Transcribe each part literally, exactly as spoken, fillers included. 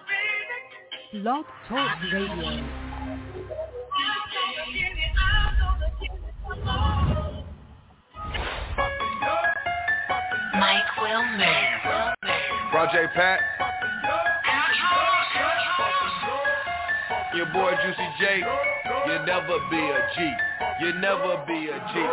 Blog Talk Radio. Mike Will move. Project Pat. Your boy Juicy J. You'll never be a G. You'll never be a G.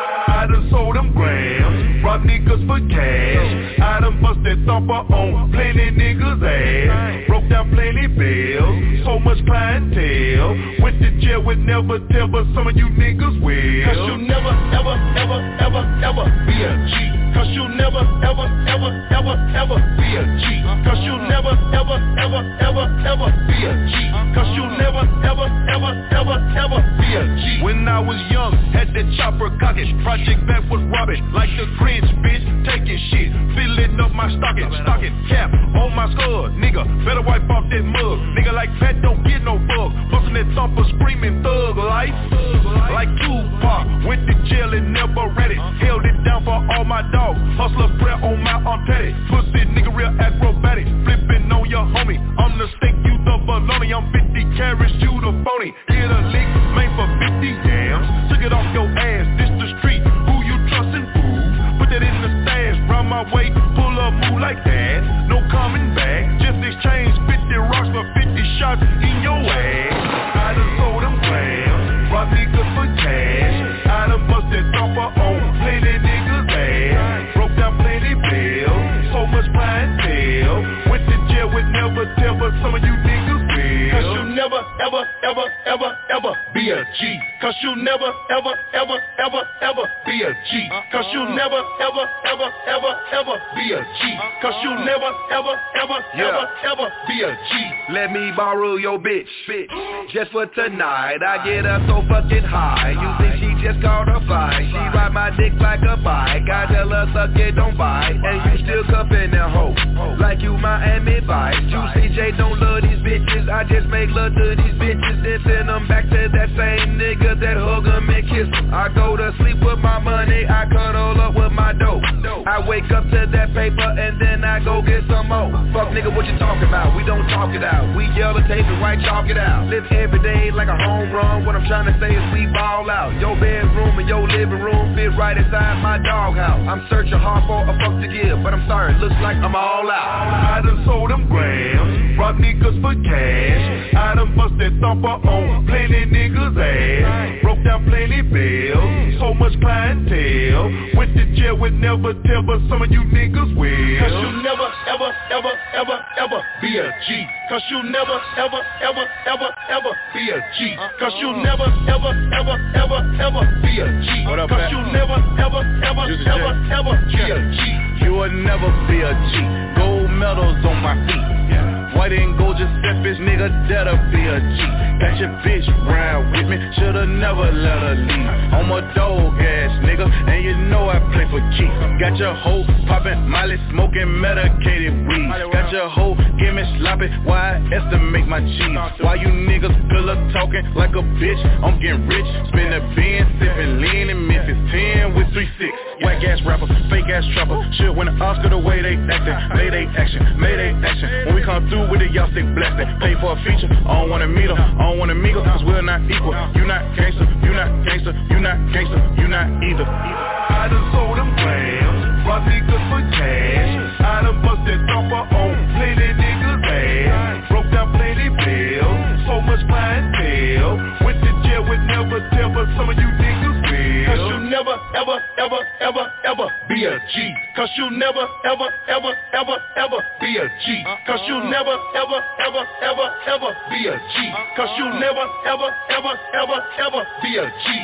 I done sold them grams, rob niggas for cash. I done busted thumper on plenty niggas' ass. Broke down plenty bills, so much clientele. Went to jail with never tell, but some of you niggas will. Cause you never, ever, ever, ever, ever be a G. Cause you never, ever, ever, ever, ever be a G. Cause you never, ever, ever, ever, ever be a G. Cause you never, ever, ever, ever, ever be a G. When I was young, had that chopper cocking. Project back was robbing, like the Grinch, bitch, taking shit. Filling up my stocking, stocking cap on my skull. Nigga, better wipe off that mug. Nigga like Pat don't get no bug. Bustin' that thumper, screaming thug life. Like Tupac, went to jail and never read it. Held it down for all my dogs. Hustler prayer on my unpatted. Pussy nigga real acrobatic. Flipping on your homie. I'm the steak, you the bologna. I'm fifty carats, you the phony. Hit a lick, made for fifty yams. Took it off your ass, this the street. Who you trustin', fool? Put that in the stash, round my way. Pull up, move like that. No coming back. Just exchange fifty rocks for fifty shots in your ass. I done sold them grams, rob niggas for cash. I done busted thumper on plenty niggas' ass. Broke down plenty bills, so much clientele. Went to jail with never tell, but some of you niggas will. Cause you never, ever, ever, ever, ever be a G. Cause you never, ever, ever, ever, ever be a G. Cause you never, ever, ever, ever, ever be a G. Cause you never, ever, ever, ever, ever be a G. Let me borrow your bitch, bitch, just for tonight. I get her so fucking high. You think she just caught a fly? She ride my dick like a bike. I tell her suck it, don't bite. And you still cuffin' that hoe like you Miami Vice. Juicy J don't love these bitches. I just make love to these bitches, then send them back to that same nigga that hug them and kiss them. I go to sleep with my money, I cuddle up with my dope. I wake up to that paper and then I go get some more. Fuck nigga, what you talking about? We don't talk it out. We yell and tape and white chalk it out. Live every day like a home run. What I'm trying to say is we ball out. Your bedroom and your living room fit right inside my doghouse. I'm searching hard for a fuck to give, but I'm sorry, looks like I'm all out. I done sold them grams, rob niggas for cash. I done busted thumper on plenty niggas' ass. Broke down plenty bills, so much clientele. Went to jail with never tell, but some of you niggas will. Cause you never, ever, ever, ever, ever be a G. Cause you never, ever, ever, ever, ever be a G. Cause you never, ever, ever, ever, ever be a G. Cause you never, ever, ever, ever, ever be a G. You will never be a G. Gold medals on my feet. White and gold Giuseppe's, nigga, that'll be a G. Got your bitch round with me, shoulda never let her leave. I'm a dog ass nigga, and you know I play for keeps. Got your hoe poppin', Molly smoking medicated weed. Got your hoe give me sloppy, why I estimate my cheese. Why you niggas pillar talking like a bitch? I'm getting rich, spin a bin, sippin' lean in Memphis ten with three six. Whack ass rapper, fake ass trapper, should win an Oscar the way they actin'. Mayday action, mayday action. When we come through with it, y'all stick blasting. Pay for a feature, I don't wanna meet her, I don't wanna meet her, cause we're not equal. You not gangster, you not gangster, you not gangster, you not either. I done sold them grams, rob niggas for cash. I done busted thumper on plenty niggas' ass. Broke down plenty bills, so much clientele. Went to jail with never tell, but some of you niggas will. Cause you never, ever, ever, ever, ever be a G. Cause you never, ever, ever, ever, ever be a G. Cause you never, ever, ever, ever, ever be a G. Cause you never, ever, ever, ever, ever be a G.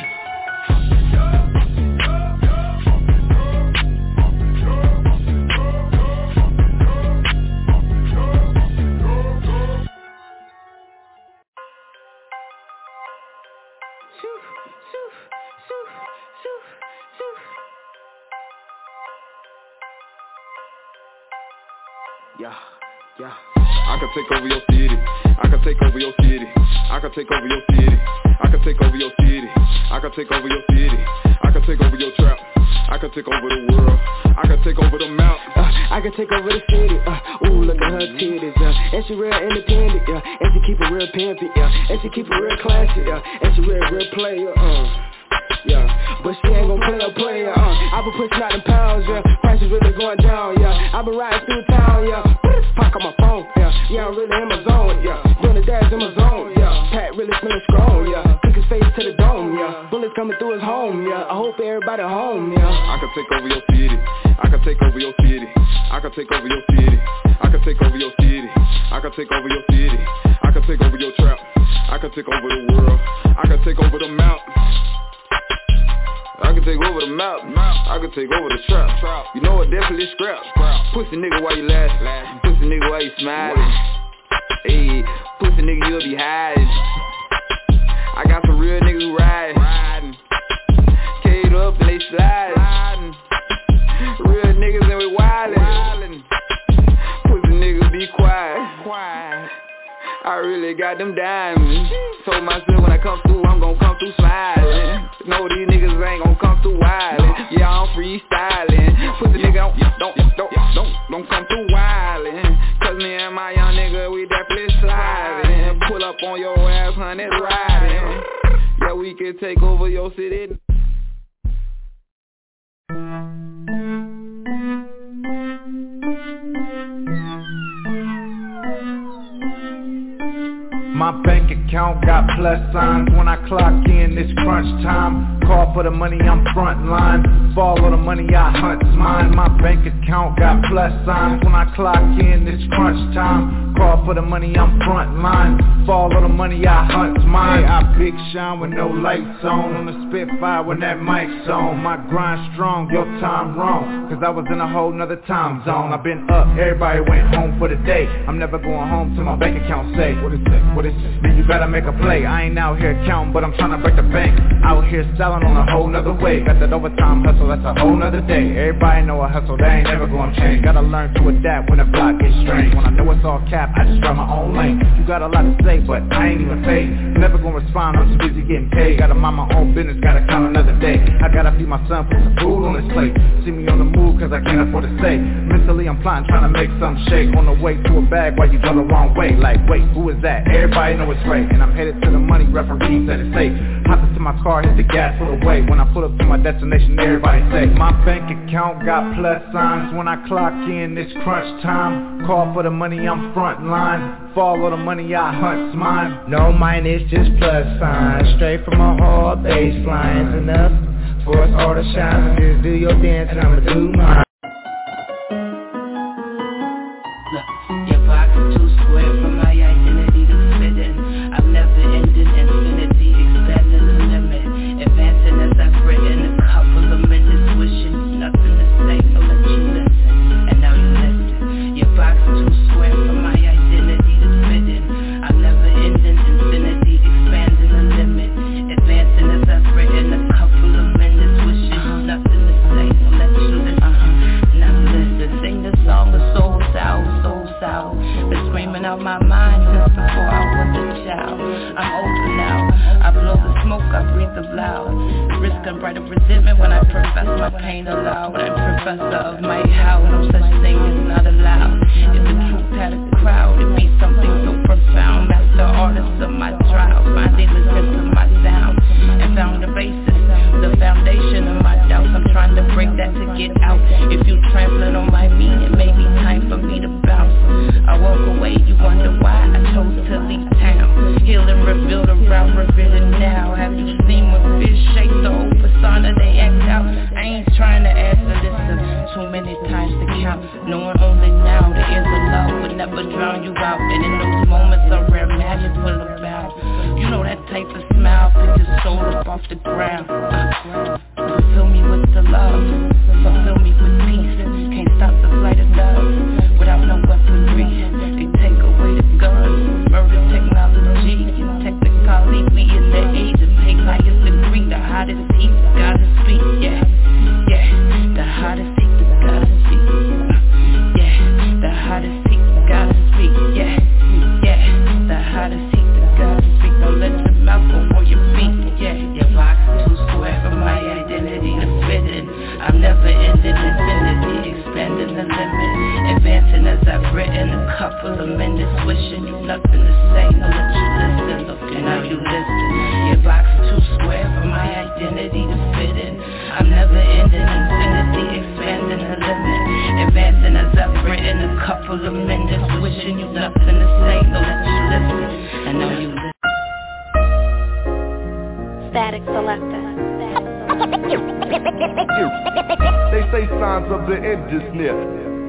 Yeah, yeah. I can take over your city. I can take over your city. I can take over your city. I can take over your city. I can take over your city. I can take over your trap. I could take over the world. I could take over the mountain. Uh, I could take over the city. Uh, ooh, look at her titties. Uh, and she real independent. Yeah, and she keep it real pimpy. Yeah, and she keep it real classy. Yeah, and she real real player. Uh. Yeah, but she ain't gon' play a player, uh I been pushing out them pounds, yeah Prices really going down, yeah I been riding through town, yeah Park on my phone, yeah Yeah, I'm really in my zone, yeah Doing the dash in my zone, yeah Pat really smelling strong, yeah Took his face to the dome, yeah Bullets coming through his home, yeah I hope everybody home, yeah I can take over your city I can take over your city I can take over your city I can take over your city I can take over your city I can take over your trap I can take over the world I can take over the mountain I can take over the mountain, I can take over the trap. You know what, definitely scrap. Pussy nigga while you laughing, pussy nigga while you smiling. Hey, pussy nigga you'll be hiding. I got some real niggas who riding. K'd up and they sliding. Real niggas and we wildin'. Pussy niggas be quiet. I really got them diamonds. Told myself when I come through, I'm gon' come through smiling. No, these niggas ain't gon' come through wildin'. Yeah, I'm freestyling. Pussy nigga don't, don't, don't, don't, don't come through wildin'. Cause me and my young nigga, we definitely sliding. Pull up on your ass, honey, riding. Yeah, we can take over your city. My bank account got plus signs when I clock in, it's crunch time. Call for the money, I'm front line. Follow the money, I hunt's mine. My bank account got plus signs when I clock in, it's crunch time. Call for the money, I'm front line. Follow the money, I hunt's mine. Hey, I big shine with no lights on. On the Spitfire when that mic's on. My grind strong, your time wrong. Cause I was in a whole nother time zone. I've been up, everybody went home for the day. I'm never going home till my bank account say, what is that, what is that? Man, you better make a play. I ain't out here counting, but I'm trying to break the bank. Out here selling on a whole nother way. Got that overtime hustle, that's a whole nother day. Everybody know a hustle, that ain't never gonna change. Gotta learn to adapt when the block gets strange. When I know it's all cap, I just run my own lane. You got a lot to say, but I ain't even paid. Never gonna respond, I'm too busy getting paid. Gotta mind my own business, gotta count another day. I gotta feed my son, put some food on his plate. See me on the move, cause I can't afford to stay. Mentally I'm plotting, trying to make something shake. On the way to a bag while you go the wrong way. Like, wait, who is that? Everybody know it's right. And I'm headed to the money, referee said it's safe. Hop into my car, hit the gas, pull away. When I pull up to my destination, everybody say my bank account got plus signs. When I clock in, it's crunch time. Call for the money, I'm front line. Follow the money, I hunt's mine. No mine, it's just plus signs. Straight from a hard baseline. Enough for us all to shine. Just do your dance and I'ma do mine. Look, your box is too square for my identity to fit in. I'm never ending infinity, expanding the limit, advancing as I've written a couple of minutes, wishing nothing to say, so let you listen, and now you listen. Your box is too square for my identity to fit in. I'm never ending infinity, expanding the limit, advancing as I've written a couple of minutes, wishing nothing to say, so let you listen. Now listen, sing the song of soul sour, soul sour. Been screaming out my mind since before I was a child. I'm older now, I blow the smoke, I breathe the loud. Risk and brighter resentment when I profess my pain aloud. I'm professor of my how, no such thing is not allowed. If the truth had a crowd, it'd be something so profound. Master artist of my trials, finally listened to my sound and found the basis, the foundation of my doubts. I'm trying to break that to get out. If you trampling on my meat, it may be time for me to bounce. I walk away, you wonder why I chose to leave town. Heal and rebuild around, reveal it now. Have you seen when fish shake the whole persona they act out? I ain't trying to add the listen too many times to count. Knowing only now the ears of love would never drown you out. And in those moments a rare magic will abound. You know that type of smile, pick your soul up off the ground. uh, Fulfill me with the love, fulfill me with peace. Can't stop the flight of love without no weaponry. They take away the guns, murder technology. Technically we in the age of take highest degree. The hottest heat gotta speak, yeah, yeah. The hottest heat gotta speak, yeah. The hottest heat gotta speak, yeah, yeah. The hottest heat gotta speak. Don't let your mouth go for your feet, yeah. Your box too square for my identity to fit in. I'm nothing to say, no let you listen. Look, and now you listen. Your box too square for my identity to fit in. I'm never ending, infinity expanding the limit, advancing as I've written a couple of minutes, wishing you nothing to say, no let you listen. And now you listen. Static Selector. They say signs of the end is near.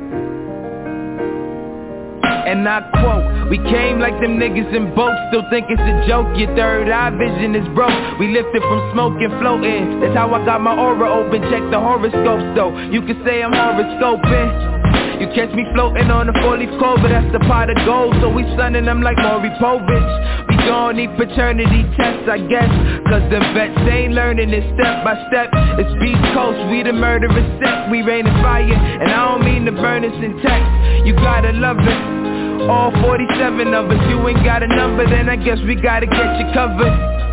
And I quote, we came like them niggas in boats, still think it's a joke, your third eye vision is broke. We lifted from smoke and floating, that's how I got my aura open, check the horoscopes though, you can say I'm horoscoping. You catch me floating on a four-leaf clover, that's the pot of gold, so we sunning them like Maury Povich. We gon' need paternity tests, I guess, cause the vets ain't learning it step by step. It's Beast Coast, we the murderous set, we rain and fire, and I don't mean to burn us in text. You gotta love it. All forty-seven of us, you ain't got a number, then I guess we gotta get you covered.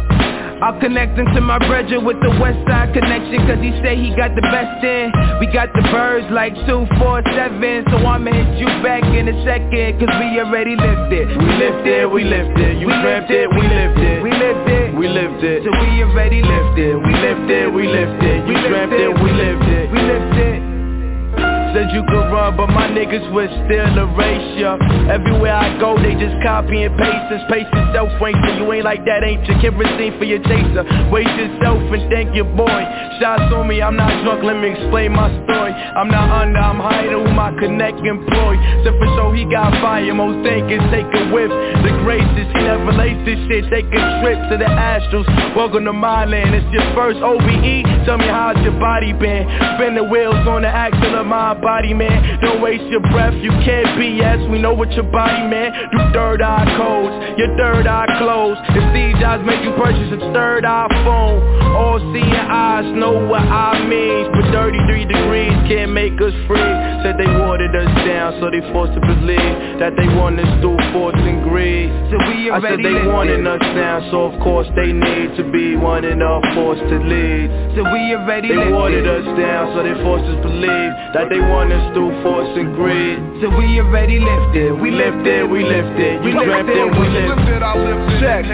I'll connect him to my brother with the West Side connection, cause he say he got the best in. We got the birds like two four seven, so I'ma hit you back in a second, cause we already lived it. We lived it, we lived it, you lived it, we lived it. We lived it, we lived it, so we already lived it. We lived it, we lived it, you dreamt it, we lived it. We lived it. Said you could run, but my niggas would still erase ya. Everywhere I go, they just copy and paste us. Pace yourself, ain't so you ain't like that, ain't you? Kerosene for your chaser. Waste yourself and thank your boy. Shots on me, I'm not drunk, let me explain my story. I'm not under, I'm hiding with my connect employee. So for sure he got fire, most thinkers take a whiff. The graces, he never laced this shit, take a trip to the Astros. Welcome to my land, it's your first O B E. Tell me how's your body been? Spin the wheels on the axle of my body, man. Don't waste your breath, you can't B S. We know what your body, man. Do third eye codes, your third eye closed. If Steve Jobs make you purchase a third iPhone, all seeing eyes know what I mean. But thirty-three degrees can't make us free. Said they watered us down, so they forced to believe that they want us through force and greed. So we I said they wanting us down, so of course they need to be wanting us forced to lead. So we already They watered us down, so they forced us to believe that they want us through force and greed. So we already lived it, we lived it, we lived it. You dreamt it, we lived it. Check.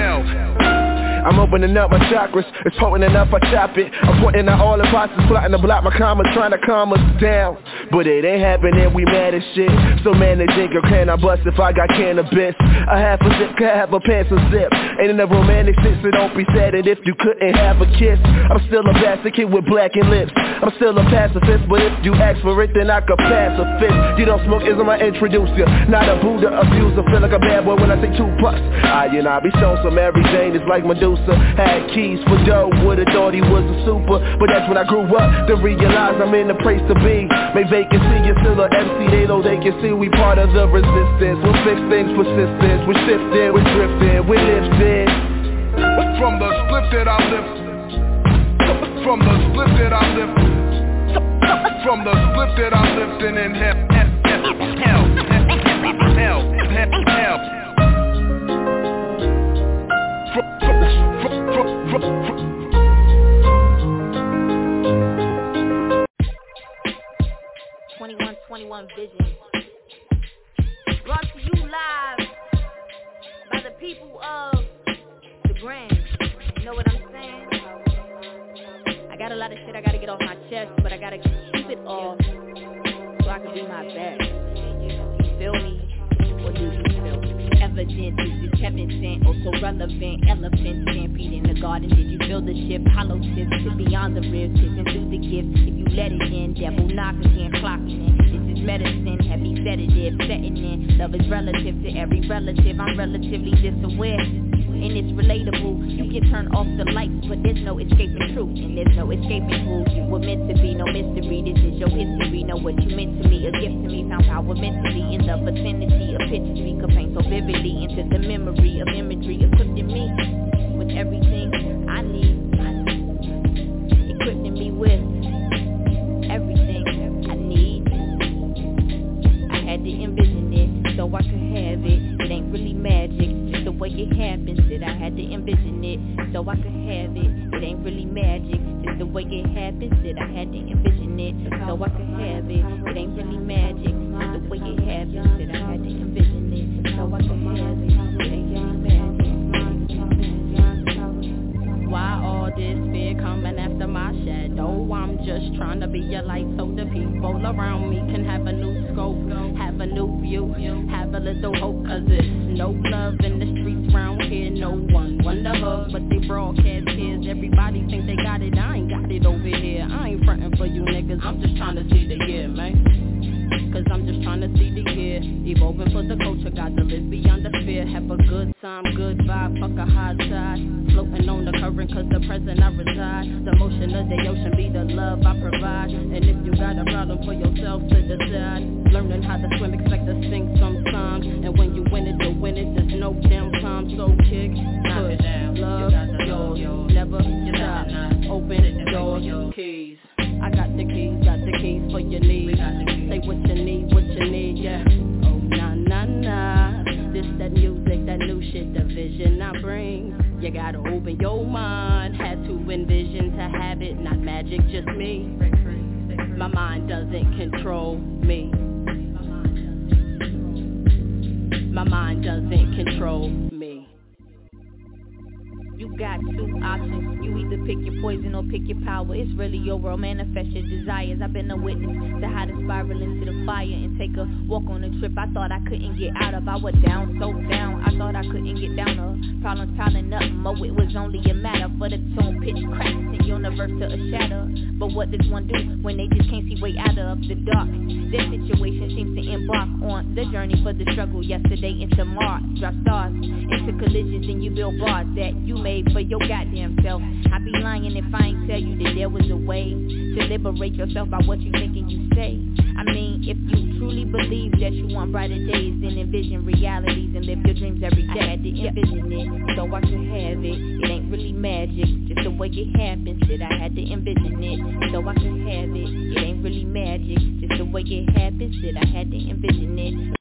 I'm opening up my chakras, it's potent enough, I chop it. I'm pointing out all the imposters, plotting to block my commas, trying to calm us down. But it ain't happening, we mad as shit. So managing your can I bust if I got cannabis? A half a zip, can have a pants a zip. Ain't in a romantic sense, so don't be sad if you couldn't have a kiss. I'm still a bastard kid with blackened lips. I'm still a pacifist, but if you ask for it, then I could pass a fist. You don't smoke, isn't my introducer, not a Buddha abuser. Feel like a bad boy when I say two plus. I and I be shown some Mary Jane, it's like Medusa. Had keys for dough, would've thought he was a super. But that's when I grew up, to realize I'm in the place to be. Make vacancy, you're still a M C, they know they can see we part of the resistance. We'll fix things, persistence, we're shifting, we're drifting, we're lifting. From the split that I lift, from the split that I lift, from the split that I'm lifting in hell, hell, hell, hell, hell. twenty-one twenty-one Vision, brought to you live by the people of the brand. You know what I'm saying? I got a lot of shit I gotta get off my chest, but I gotta keep it off so I can do my best. You feel me? Or do you feel me? Evidence, is this heaven sent or so relevant? Elephant stampede in the garden, did you feel the shift? Hollow tips to beyond the ribs, isn't through the gift. If you let it in, devil knock again, clocking in. This is medicine, heavy sedative, setting in. Love is relative to every relative, I'm relatively disaware. And it's relatable, you can turn off the lights, but there's no escaping truth, and there's no escaping who you were meant to be. No mystery, this is your history, know what you meant to me. A gift to me, found power mentally in the vicinity. A picture we could paint so vividly into the memory of imagery, equipping me with everything I need, equipping me with everything I need. I had to envision it so I could have it. It ain't really magic, just the way it happens. That I had to envision it so I could have it. It ain't really magic, just the way it happens. That I had to envision it so I could have it. It ain't really magic, just the way it happens. That I had to envision it so I could have it. a light so the people around me can have a new scope, have a new view, have a little hope. Cause it's no love in the streets round here, no one wonder hug, but they broadcast tears. Everybody think they got it, I ain't got it over here. I ain't frontin' for you niggas, I'm just trying to see the year, man. Cause I'm just trying to see the year. Evolving for the culture, got to live beyond the fear. Have a good time, good vibe, fuck a high tide. Floating on the current cause the present I reside. The motion of the ocean be the love I provide. And if you got a problem for yourself to decide, learning how to swim, expect to sink sometimes. And when you win it, you win it, there's no damn time. So kick, push, love, yours, never stop. Open doors, keys. I got the keys, got the keys for your needs. Say what you need, what you need, yeah. Oh, nah, nah, nah. This, that music, that new shit, the vision I bring. You gotta open your mind. Had to envision to have it, not magic, just me. My mind doesn't control me. My mind doesn't control me. You got two options. You either pick your poison or pick your power. It's really your world, manifest your desires. I've been a witness to how to spiral into the fire and take a walk on a trip I thought I couldn't get out of. I was down, so down, I thought I couldn't get down of. Problems piling up, mo, it was only a matter for the tone pitch cracks and universe to a shatter. But what does one do when they just can't see way out of the dark? Their situation seems to embark on the journey for the struggle yesterday into Mars. Drop stars into collisions and you build bars that you made for your goddamn self. I'd be lying if I ain't tell you that there was a way to liberate yourself by what you think and you say. I mean, if you truly believe that you want brighter days, then envision realities and live your dreams every day. I had to envision it, so I could have it. It ain't really magic, just the way it happens. That I had to envision it, so I could have it. It ain't really magic, just the way it happens. That I had to envision it.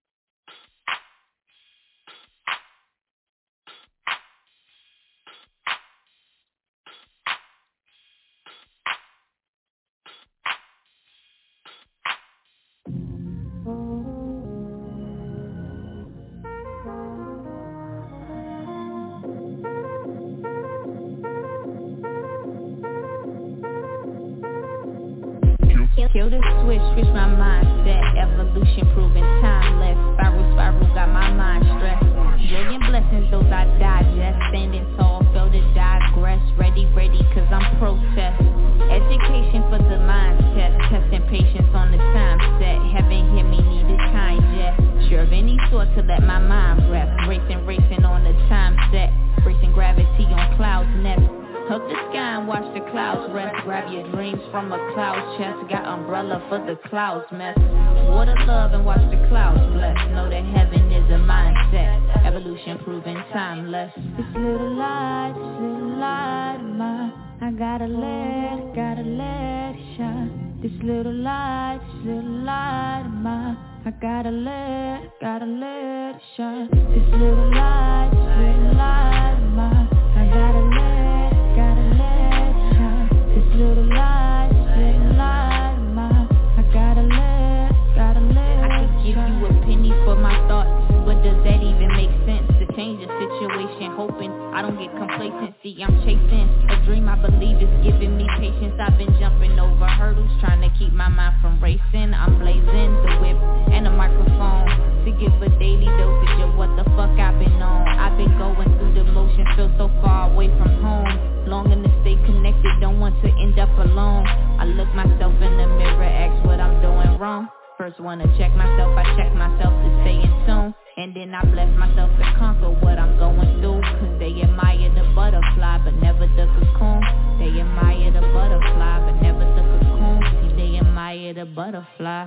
Kill the switch, switch my mindset. Evolution proven timeless. Spiral, spiral, got my mind stressed. Million blessings, those I digest. Standing tall, feel to digress. Ready, ready, cause I'm protest. Education for the mindset. Testing patience on the time set. Heaven hear me, need a kind jet. Sure of any sort to let my mind rest. Racing, racing on the time set. Bracing gravity on clouds nest. Hug the sky and watch the clouds rest. Grab your dreams from a cloud chest. Got umbrella for the clouds mess. Water love and watch the clouds bless. Know that heaven is a mindset. Evolution proven timeless. This little light, this little light of mine, I gotta let it, gotta let it shine. This little light, this little light of mine, I gotta let it, gotta let it shine. This little light, this little light of mine, I gotta let it, gotta let it shine. This little light, this little light of mine, I gotta let it, gotta let it shine. I could give you a penny for my thoughts, but does that even make sense? To change the situation, hoping I don't get complacency. I'm chasing a dream I believe is giving me patience. I've been jumping over hurdles, trying to keep my mind from racing. I'm blazing the whip and a microphone to give a daily dosage of what the fuck I've been on. I've been going through the motion, feel so far away from home, longing to stay connected, don't want to end up alone. I look myself in the mirror, ask what I'm doing wrong. First wanna check myself, I check myself to stay in tune. And then I bless myself to conquer what I'm going through. Cause they admire the butterfly, but never the cocoon. They admire the butterfly, but never the cocoon. See, they admire the butterfly.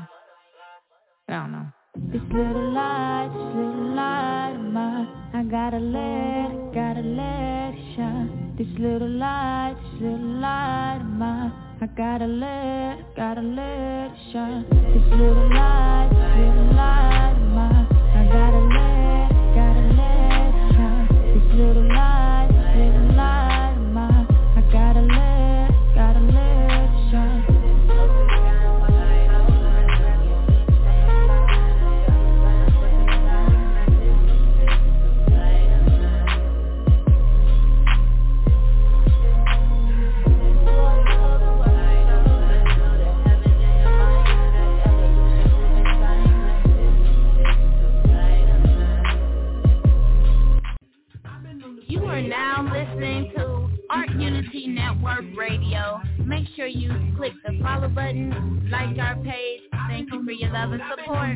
I don't know. This little light, this little light of mine, I gotta let it, gotta let it shine. This little light, this little light of mine, I gotta let it, gotta let it shine. This little light, this little light of mine, I gotta let it, gotta let it shine. This little light, this little light of mine, I gotta let it, gotta let it shine. are now listening to Art Unity Network Radio. Make sure you click the follow button, like our page. Thank you for your love and support.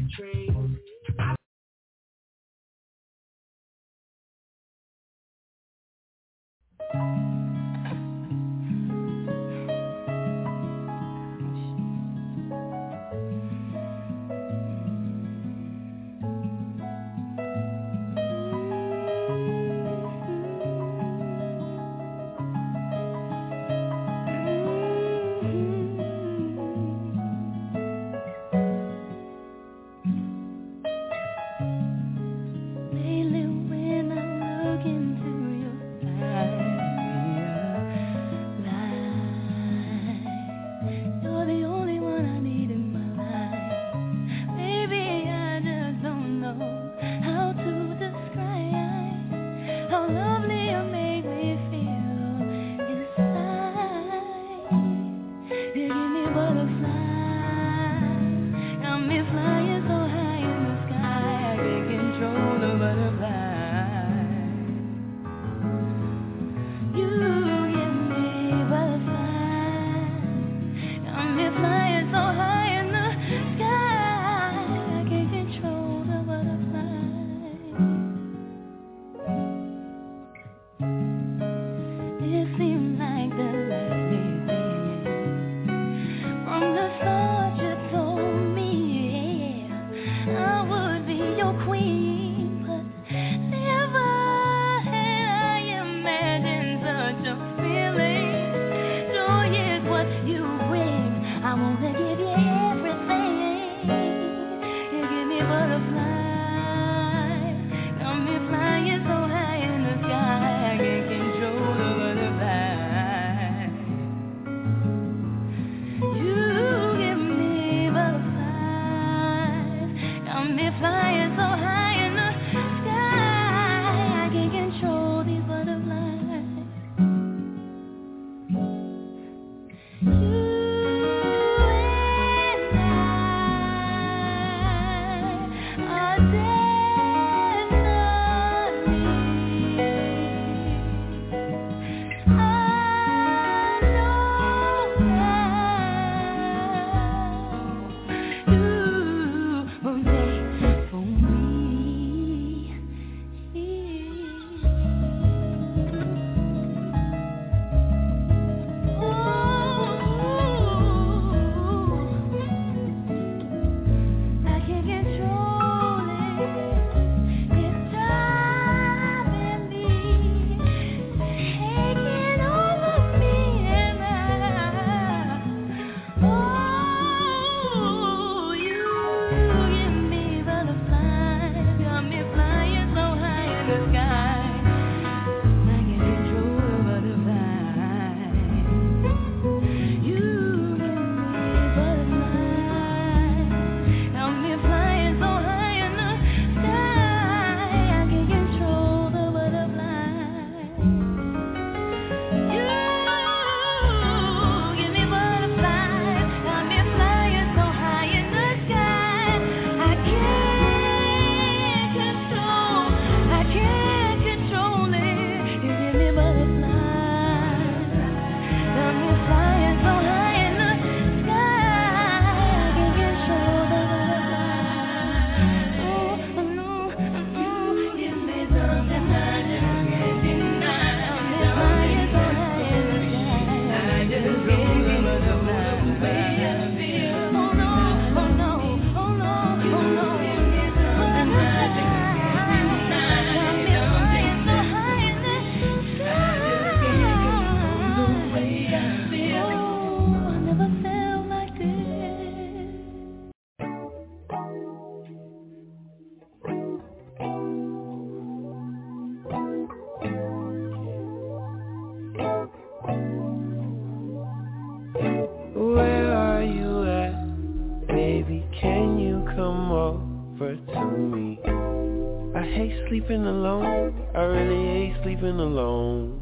sleeping alone. I really hate sleeping alone.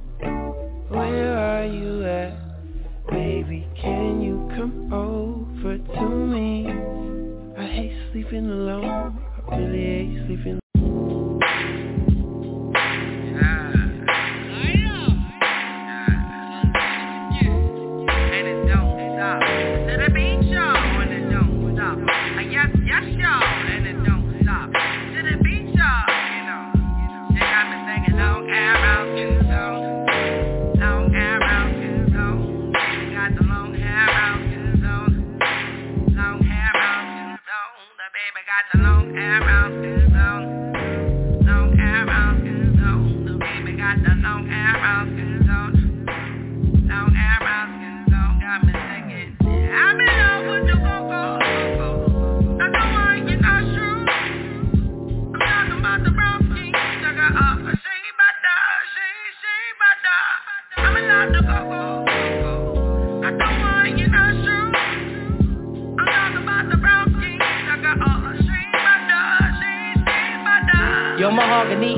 Where are you at? Baby, can you come over to me? I hate sleeping alone. I really hate sleeping alone.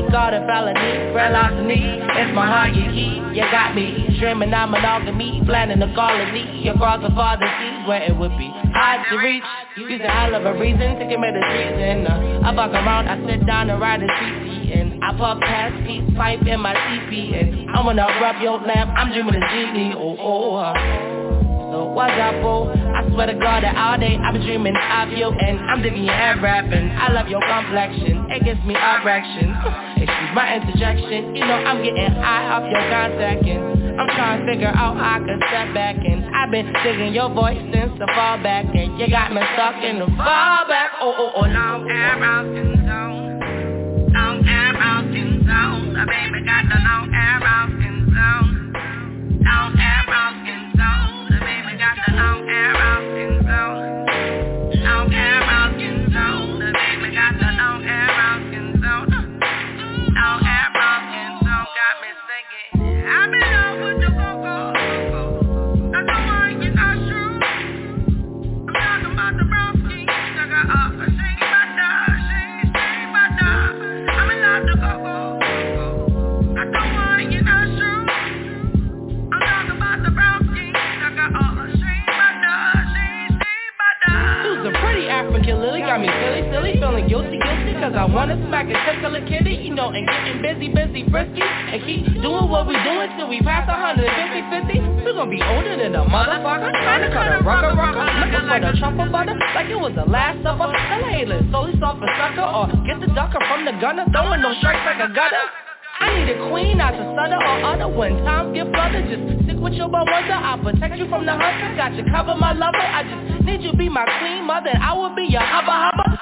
caught a felony, realized the need. It's my heart you keep, you got me dreaming I'm monogamy, planning a colony across the farthest seas where it would be hard to reach. Use a hell of a reason to commit a treason. uh, I fuck around, I sit down and ride a C C, and I puff past peace pipe in my T P, and I'm gonna rub your lamp, I'm dreaming of genie. Oh, oh, uh. So what's up, boo? I swear to God that all day I've been dreaming of you, and I'm digging your hair rapping. I love your complexion, it gives me erection. Excuse my interjection, you know I'm getting high off your contact, and I'm trying to figure out how I can step back, and I've been digging your voice since the fall back, and you got me stuck in the fall back. Oh, oh, oh, long air mountain zone, long air mountain zone. The baby got the long air mountain zone, long air mountain zone. The baby got the long air mountain zone, long air mountain zone. The baby got the long air mountain zone, long air mountain zone. Got me singing, I'm in love with the go-go. I know why you're not true. I'm talking about the brown skin. I got up, I sing my dog, sing, sing my dog. I'm in love with the go-go. I know why you're not true. I'm talking about the brown skin. I got up, I sing my dog, sing, sing my dog. She was a pretty African lily, got me silly, silly, feeling guilty, guilty, cause I wanna smack a tickle a kitty, you know, and getting busy, busy, frisky, and keep doing what we doing till we pass one hundred fifty, fifty. We gon' be older than a motherfucker, trying to cut a rucker, rucker, looking for the truffle butter, like it was the last supper. Tell her, hey, let's solely soft a sucker, or get the ducker from the gunner, throwing no strikes like a gutter. I need a queen, not to stutter or utter when times get flooded. Just stick with your but wonder, I'll protect you from the hunter. Got you covered, my lover. I just need you to be my queen mother, and I will be your hubba hubba.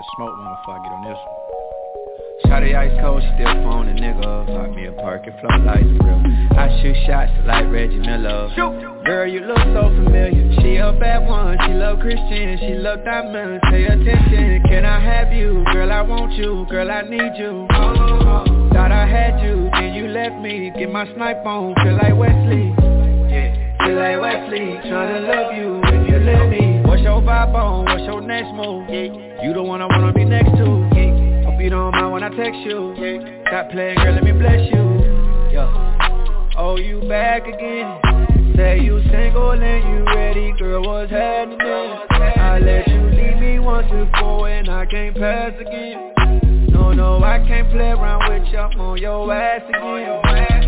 smoke one before I get on this one. Shawty ice cold, still phone a nigga up. Hot me a park and flow like real. I shoot shots like Reggie Miller. Girl, you look so familiar. She a bad one, she love Christian, she love diamonds. Pay attention, can I have you? Girl, I want you, girl, I need you. Oh, thought I had you, then you left me. Get my snipe on, feel like Wesley. Yeah, feel like Wesley. Tryna love you if you let me. What's your vibe on? What's your next move? You the one I wanna be next to. Hope you don't mind when I text you. Stop playing, girl, let me bless you. Yeah. Oh, you back again. Say you single and you ready, girl, what's happening? I let you leave me once before and I can't pass again. No, no, I can't play around with you, I'm on your ass again.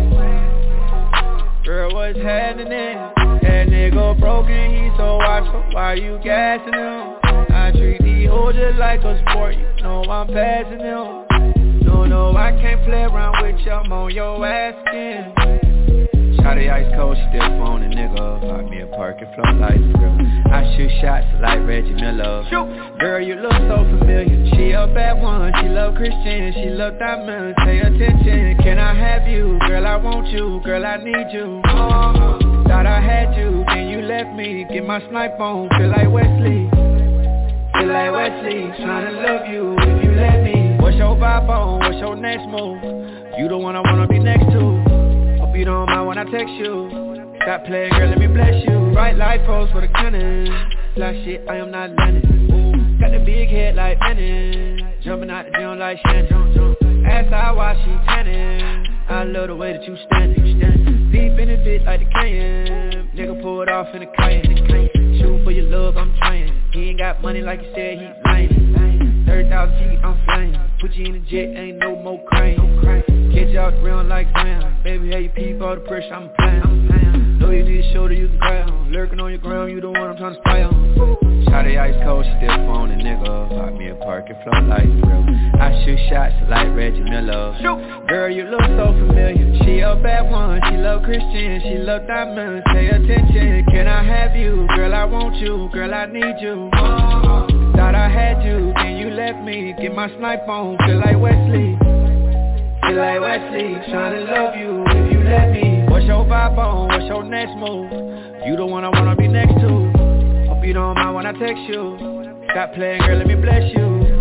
Girl, what's happening? That nigga broken, he so watchful, why you gassing him? I treat these hoes just like a sport, you know I'm passing them. No, no, I can't play around with you, I'm on your ass again. Shawty ice cold, still phone a nigga up. Hot me a park and flow like real. I shoot shots like Reggie Miller. Girl, you look so familiar. She a bad one, she love Christian, she love diamonds. Pay attention, can I have you? Girl, I want you, girl, I need you. Oh, thought I had you, then you left me. Get my snipe on, feel like Wesley. Feel like Wesley, tryna love you if you let me. What's your vibe on? What's your next move? You the one I wanna be next to. Hope you don't mind when I text you. Stop playing, girl, let me bless you. Bright light post for the cannon. Flash shit, I am not landing. Got the big head like Manning. Jumping out the gym like Shannon. Ask her why she tanning. I love the way that you stand, you stand. Deep in the bit like the Cayenne. Nigga pull it off in the Cayenne. Shoot for your love, I'm trying. He ain't got money like you said, he lying. thirty thousand feet, I'm flying. Put you in the jet, ain't no more crying. Catch you out the ground like Graham. Baby, how you peep all the pressure, I'm playing. Know you need a shoulder you can cry on. Lurking on your ground, you the one I'm trying to spy on. Shawty ice cold, still phone a nigga up. Hot me a park and flow like real. I shoot shots like Reggie Miller. Girl, you look so familiar. She a bad one, she love Christian, she love diamonds. Pay attention, can I have you? Girl, I want you, girl, I need you. Oh, thought I had you, then you left me. Get my snipe on, feel like Wesley. Feel like Wesley, tryna love you if you let me. What's your vibe on? What's your next move? You the one I wanna be next to. Hope you don't mind when I text you. Stop playing, girl, let me bless you.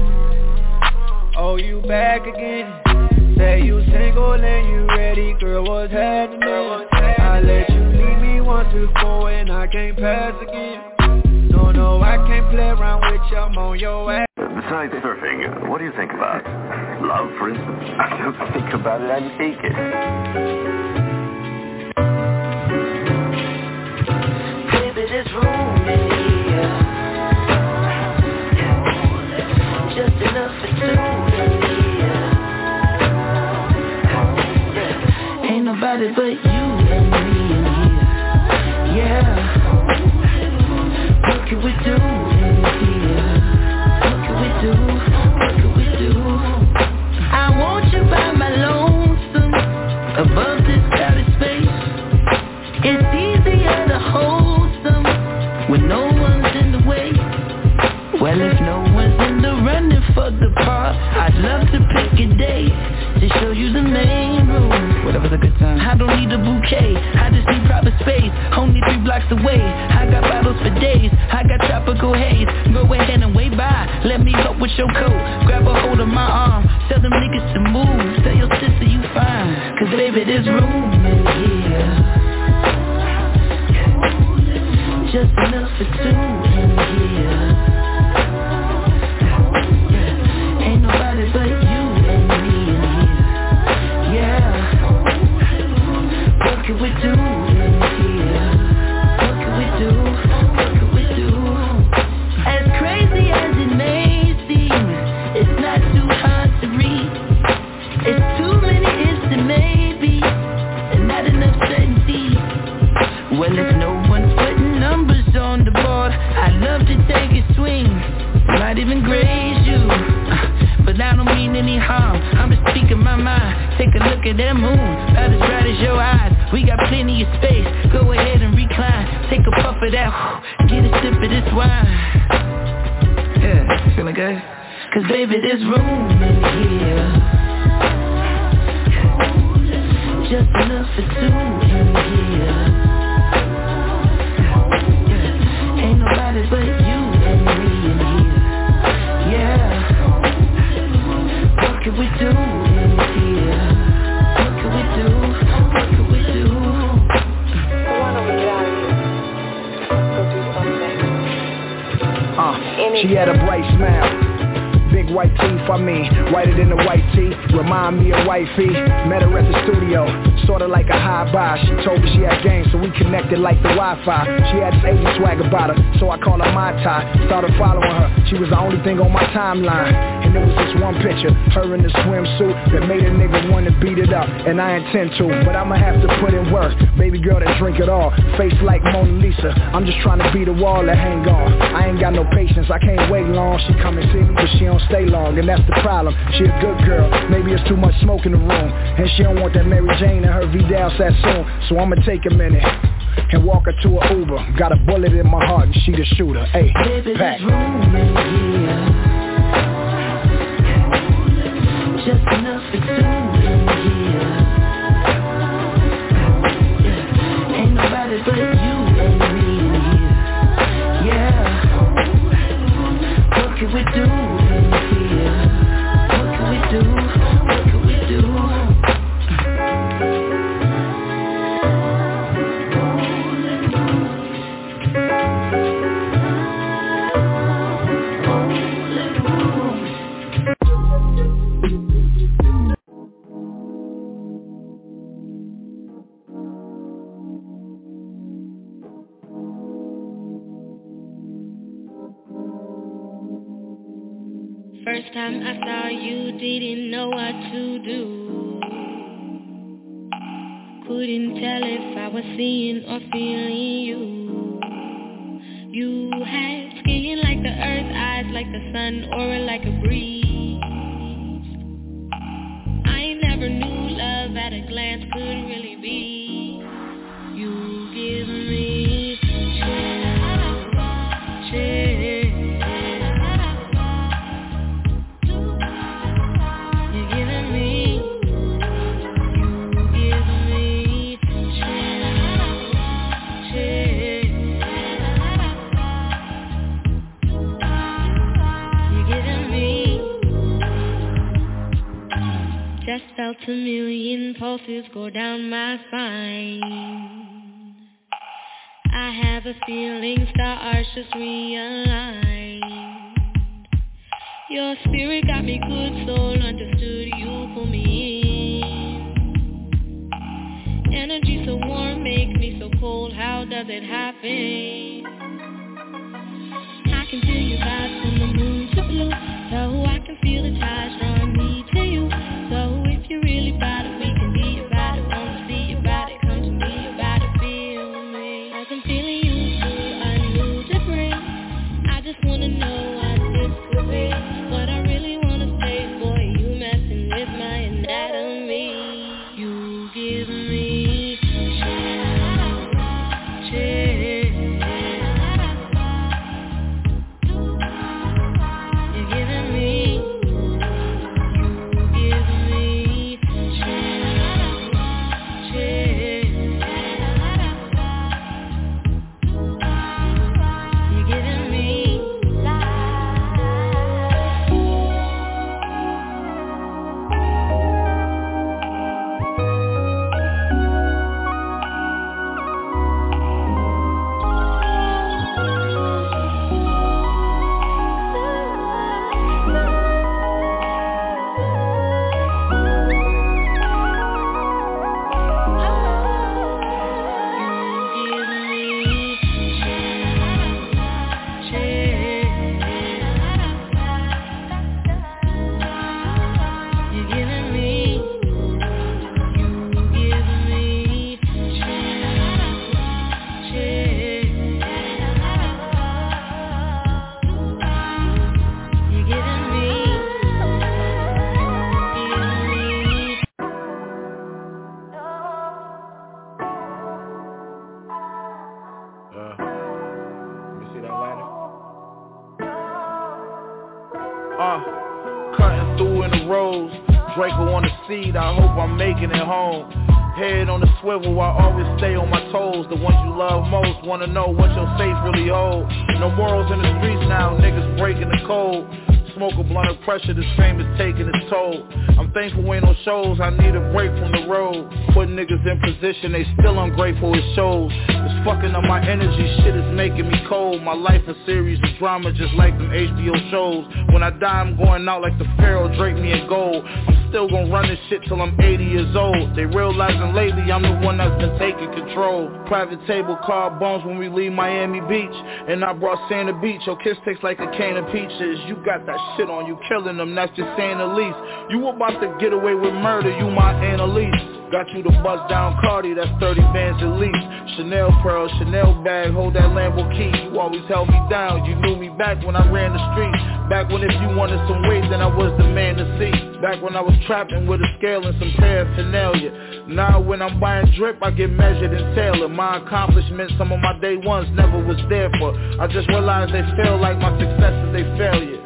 Oh, you back again. Say you single and you ready, girl, what's happening? I let you leave me once before and I can't pass again. No, no, I can't play around with you, I'm on your ass. Besides surfing, what do you think about? Love, for instance? I don't think about it, I take it. Baby, there's room in here. Just enough for two in here. Ain't nobody but you and me in here. Yeah. What can we do in here? What can we do? What can we do? I want you by my lonesome, above this crowded space. It's easier to hold some when no one's in the way. Well, if no one's in the running for the part, I'd love to pick a date to show you the main room. Whatever's a good time. I don't need a bouquet, I just need proper space. Only three blocks away, I got bottles for days. I got tropical haze, go ahead and wave by. Let me help with your coat, grab a hold of my arm. Tell them niggas to move, tell your sister you fine. Cause baby, there's room in here. Just enough for two in here. Ain't nobody but you and me in here. Yeah. What can we do in here? What can we do? What can we do? As crazy as it may seem, it's not too hard to read. It's too many ifs and maybe, and not enough certainty. Well, if no one's putting numbers on the board, I'd love to take a swing. Might even graze you, but I don't mean any harm. I'm just speaking my mind. Take a look at that moon, about as bright as your eyes. We got plenty of space, go ahead and recline. Take a puff of that, get a sip of this wine. Yeah, feeling good? Cause baby, there's room in here, just enough for two in here. Ain't nobody but you and me in here. Yeah. What can we do in here? What can we do? What can we do? Why don't we get out of here? Go do something. Uh, she had a bright smile, big white teeth, I mean, whiter than the white tee. Remind me of wifey. Met her at the studio, sorta like a high buy. She told me she had game, so we connected like the Wi-Fi. She had this Asian swag about her, so I called her my tie. Started following her, she was the only thing on my timeline. And there was this one picture, her in the swimsuit, that made a nigga wanna beat it up. And I intend to, but I'ma have to put in work. Baby girl that drink it all, face like Mona Lisa. I'm just trying to beat a wall that hang on. I ain't got no patience, I can't wait long. She come and see me, but she don't stay long, and that's the problem. She a good girl, maybe it's too much smoke in the room, and she don't want that Mary Jane and her Vidal Sassoon. So I'ma take a minute and walk her to a Uber. Got a bullet in my heart and she the shooter. Hey, pack. Room in here, just enough for two in here. Yeah. Ain't nobody but you and me in here. Yeah. What can we do? First time I saw you, didn't know what to do. Couldn't tell if I was seeing or feeling you. You had skin like the earth, eyes like the sun, aura like a breeze. I never knew love at a glance could really be. You give me chills, chills. Just felt a million pulses go down my spine. I have a feeling stars just realigned. Your spirit got me good, soul understood, you pull me in. Energy so warm, make me so cold, how does it happen? I can feel your vibes from the moon to blue, so I can feel the ties drawing me to you. So if you're really about it, we can be about it. Wanna see about it, come to me about it, feel me. As I'm feeling you through a new degree, I just wanna know what this could be. But I really wanna stay for you, messing with my anatomy. You give me chills, chills. Draco on the seat, I hope I'm making it home. Head on the swivel, I always stay on my toes. The ones you love most wanna know what your safe really hold. No morals in the streets now, niggas breaking the code. Smoke a blunt of pressure, this fame is taking its toll. I'm thankful ain't no shows, I need a break from the road. Putting niggas in position, they still ungrateful, it shows. It's fucking up my energy, shit is making me cold. My life a series of drama just like them H B O shows. When I die I'm going out like the Pharaoh, drape me in gold. I'm still gonna run this shit till I'm eighty years old. They realizing lately I'm the one that's been taking control. Private table, car bones when we leave Miami Beach. And I brought Santa Beach, your kiss tastes like a can of peaches. You got that shit on you, killing them, that's just saying the least. You about to get away with murder, you my Annalise. Got you to bust down Cardi, that's thirty bands at least. Chanel pearl, Chanel bag, hold that Lambo key. You always held me down, you knew me back when I ran the street. Back when if you wanted some weight, then I was the man to see. Back when I was trapping with a scale and some paraphernalia. Now when I'm buying drip, I get measured and tailored. My accomplishments, some of my day ones never was there for. I just realized they feel like my success is they failure.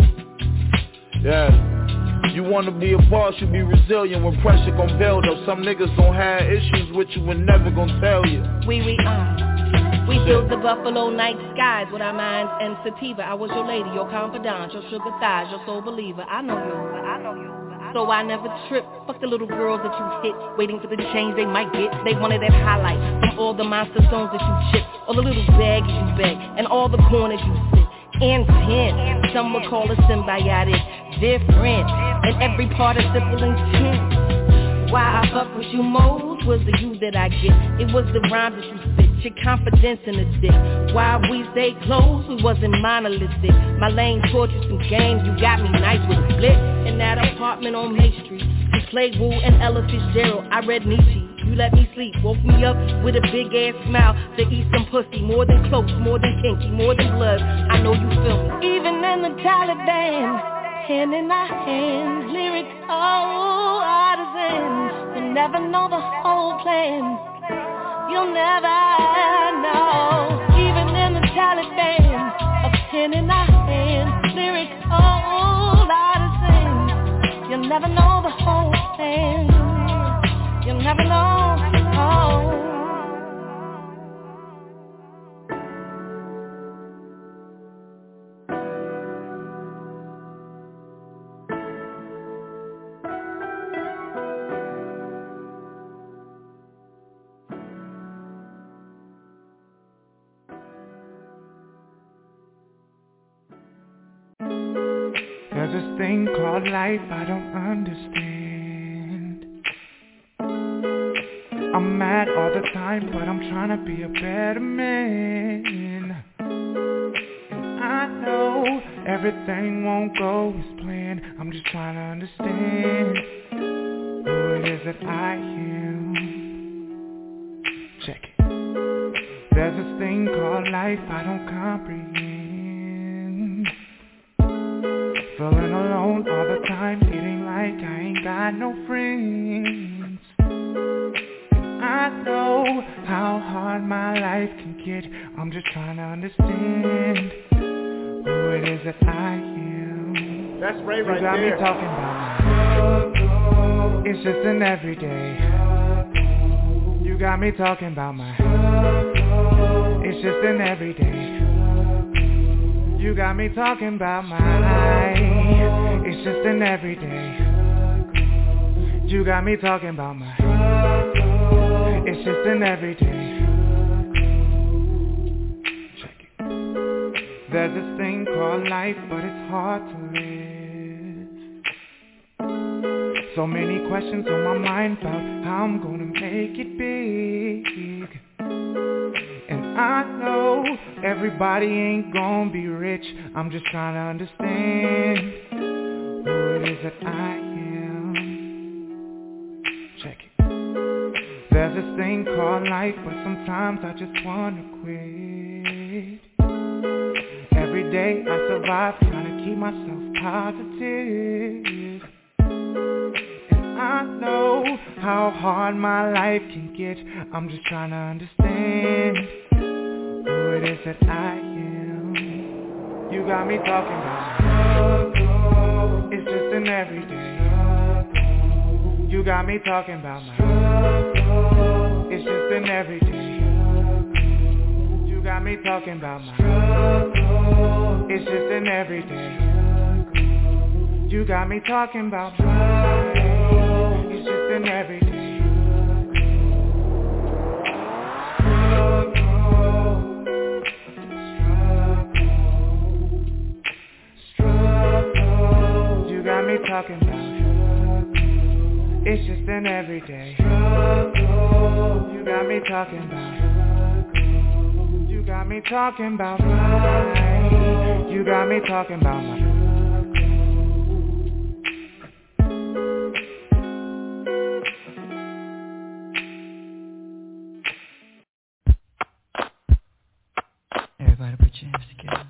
Yeah. You wanna be a boss, you be resilient when pressure gon' build up. Some niggas gon' have issues with you and never gon' tell you. We, we, uh We built the buffalo night skies with our minds and sativa. I was your lady, your confidant, your sugar thighs, your soul believer. I know you, I know you. So I never trip. Fuck the little girls that you hit, waiting for the change they might get. They wanted that highlight from all the monster songs that you chip, all the little baggies you beg, and all the corners you sit. Intense, some would call it symbiotic, different, and every part is simple intent. Why I fuck with you most was the you that I get. It was the rhymes that you spit, your confidence in the dick. Why we stay close, we wasn't monolithic. My lane taught you some game, you got me nice with a split. In that apartment on May Street, you played Wu and Ella Fitzgerald, I read Nietzsche. You let me sleep, woke me up with a big ass smile to eat some pussy, more than close, more than kinky, more than blood. I know you feel me. Even in the Taliban, hand in our hand, lyrics, oh, artisans. You never know the whole plan. You'll never know. Even in the Taliban, a pen in our hand, lyrics, oh, artisans. You'll never know the whole plan. You'll never know, oh. There's this thing called life I don't understand. I'm mad all the time, but I'm trying to be a better man. And I know everything won't go as planned. I'm just trying to understand who it is that I am. Check it. There's this thing called life I don't comprehend. Feeling alone all the time, feeling like I ain't got no friends. I know how hard my life can get. I'm just trying to understand who it is that I am. That's Ray right you got there. Me talking about my it's just an everyday. You got me talking about my it's just an everyday. You got me talking about my it's just an everyday. You got me talking about my it's just an everyday. Check it. There's this thing called life, but it's hard to live. So many questions on my mind about how I'm gonna make it big. And I know everybody ain't gonna be rich. I'm just trying to understand who it is that I am. Check it. There's this thing called life, but sometimes I just wanna quit. Every day I survive trying to keep myself positive. And I know how hard my life can get. I'm just trying to understand who it is that I am. You got me talking about it's just an everyday. You got me talking about my struggle. It's just an everyday. You got me talking about my struggle. It's just an everyday. You got me talking about my struggle. It's just an everyday. You got me talking about struggle. It's just an everyday struggle. You got me talking about struggle. You got me talking about my. You got me talking about my. Everybody put your hands together.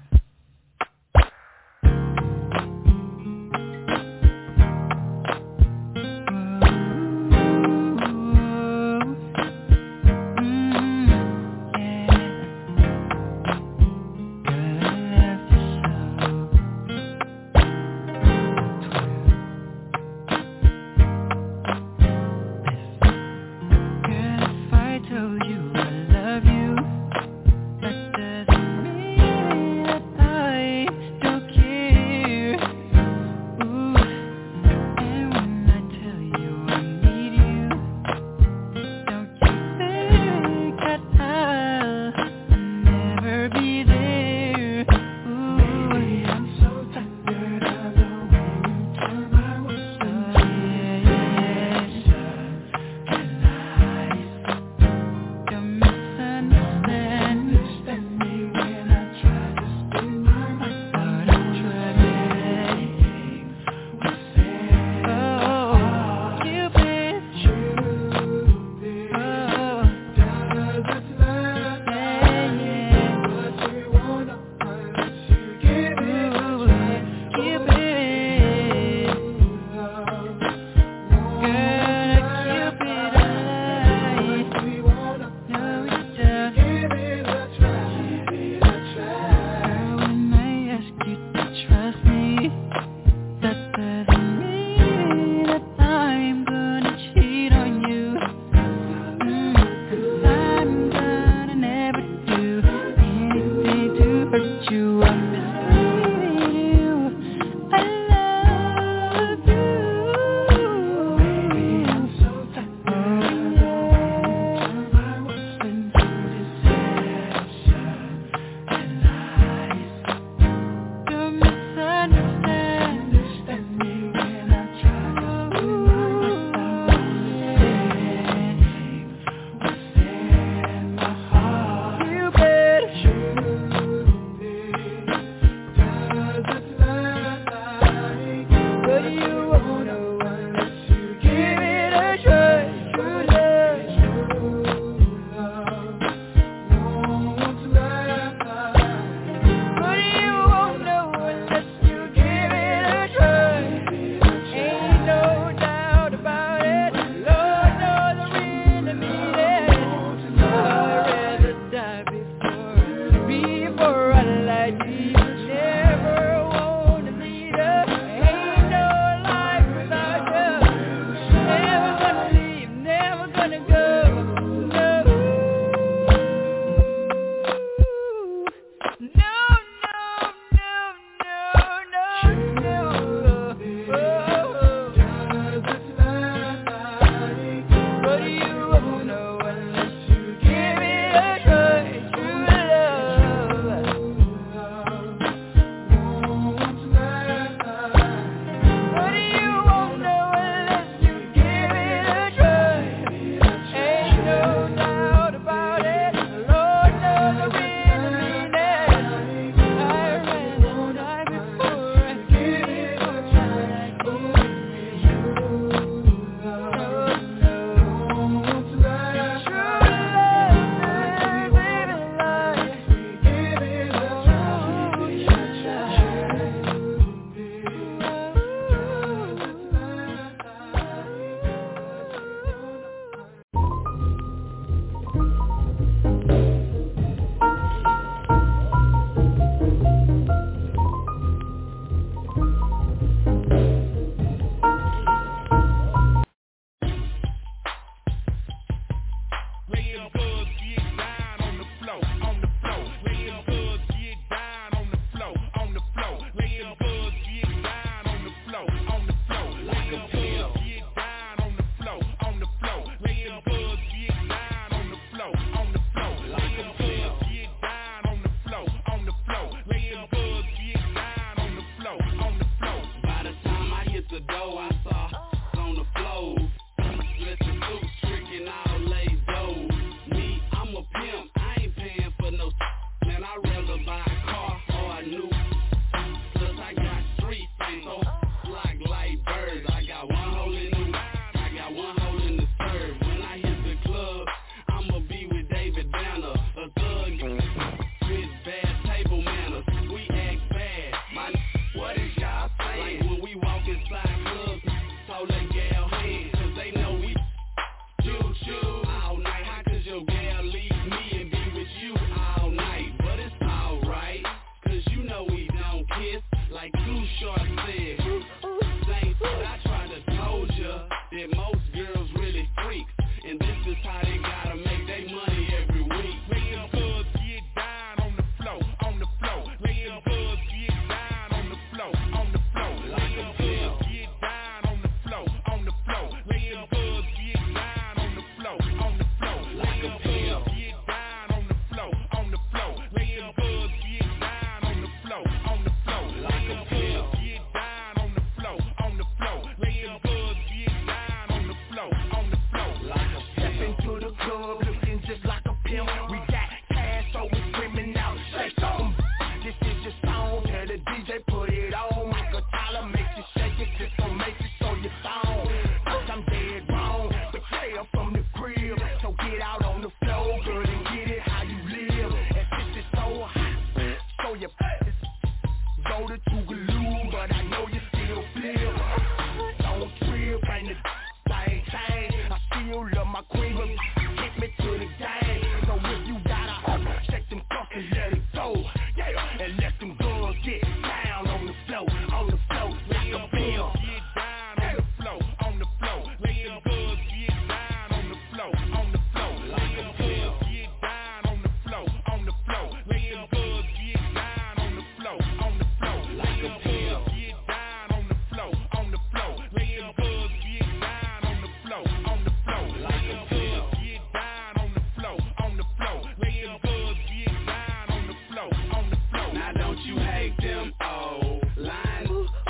know the Tougaloo, but I know you still feel. Don't trip, ain't the same thing. I still love my queen, but get me to the game. So if you gotta shake them cuffs and let it go, yeah, and let them girls get down on the floor, on the floor, like a bill. Get down on the floor, on the floor. Let them girls get down on the floor, on the floor, like a bill. Get down on the floor, on the floor. Let them girls get down on the floor, on the floor, like a bill. Get down on the floor, on the floor. Let them girls get down on the floor, on the floor, like a bill. Get down on the floor, on the floor. Let them girls get down on the floor, on the floor. Now don't you hate them old lines